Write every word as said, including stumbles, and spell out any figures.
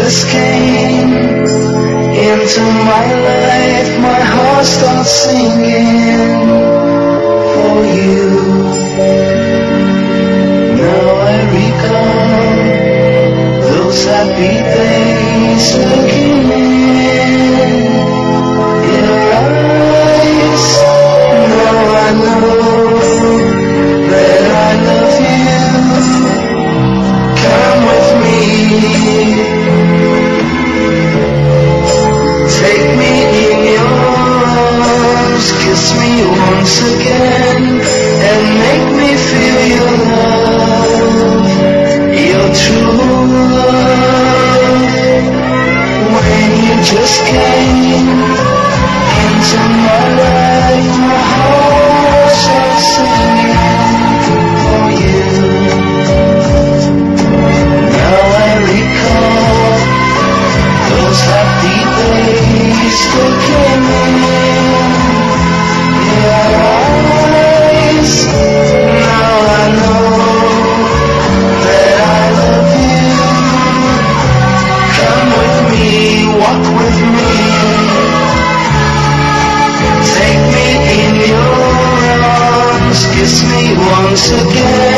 just came into my life, my heart starts singing for you. Now I recall those happy days looking in your eyes. Now I know that I love you. Come with me. Take me in your arms, kiss me once again, and make me feel your love, your true love. When you just came into my life, my heart starts singing for you. Now I recall those happy days that came in your eyes. Now I know that I love you. Come with me, walk with me. Take me in your arms, kiss me once again.